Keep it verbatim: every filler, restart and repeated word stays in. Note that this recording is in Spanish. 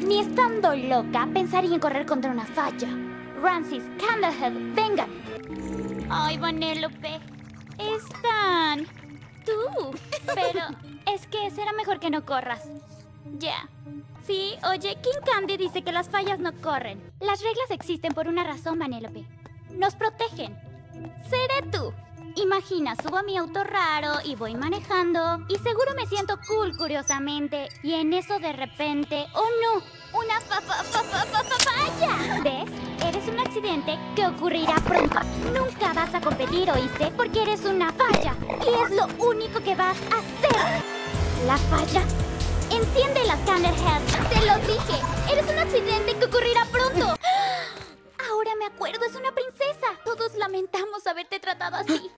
Ni estando loca pensaría en correr contra una falla. Ramses, Candlehead, vengan. Ay, Vanellope. Están. Tú. Pero es que será mejor que no corras. Ya. Sí, oye, King Candy dice que las fallas no corren. Las reglas existen por una razón, Vanellope. Nos protegen. Seré tú. Imagina, subo a mi auto raro y voy manejando y seguro me siento cool curiosamente y en eso de repente, ¡oh no! ¡Una fa fa fa fa fa fa falla! ¿Ves? Eres un accidente que ocurrirá pronto. Nunca vas a competir, ¿oíste? Porque eres una falla y es lo único que vas a hacer. ¿La falla? Enciende las Candlehead. Te lo dije. Eres un accidente que ocurrirá pronto. Ahora me acuerdo, es una princesa. Todos lamentamos haberte tratado así.